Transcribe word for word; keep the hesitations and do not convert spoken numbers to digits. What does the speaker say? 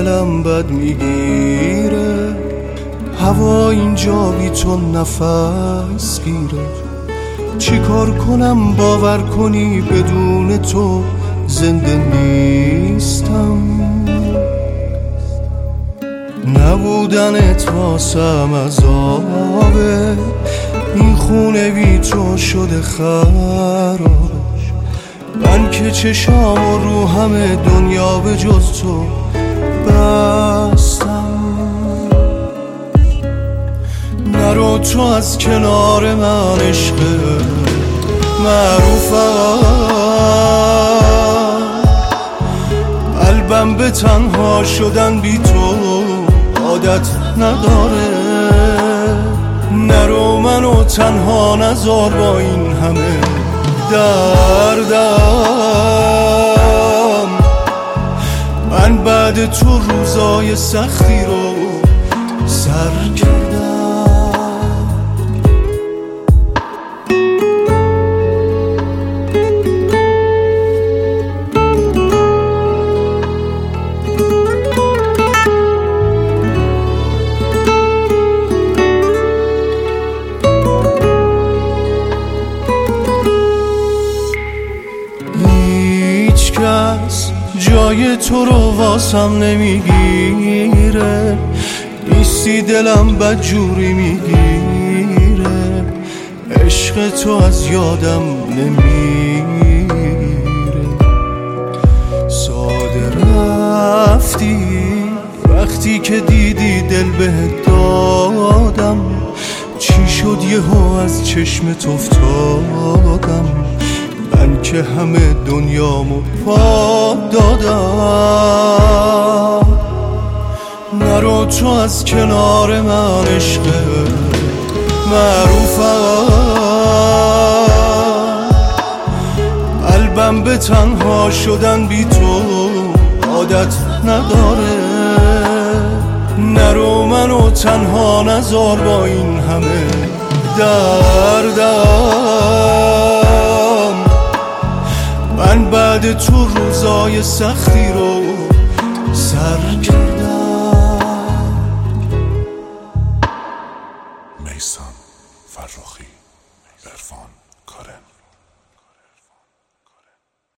دلم بد میگیره، هوا اینجا بی تو نفس گیره. چی کار کنم باور کنی بدون تو زنده نیستم؟ نبودنت واسم عذابه، این خونه بی تو شده خرابه. من که چشام و رو همه دنیا به جز تو بستم. نرو تو از کنار من عشق معروفم، قلبم به تنها شدن بی تو عادت نداره. نرو منو تنها نذار با این همه دردم. من بعد تو روزای سختی رو سر کردم. جای تو رو واسم نمیگیره، نیستی دلم بدجوری میگیره. عشق تو از یادم نمیره. ساده رفتی وقتی که دیدی دل بهت دادم. چی شد یهو از چشمت افتادم؟ من که همه دنیامو پا دادم. نرو تو از کنار من عشق معروفم، قلبم به تنها شدن بی تو عادت نداره. نرو منو تنها نذار با این همه دردم. من بعد تو روزای سختی رو سر کردم.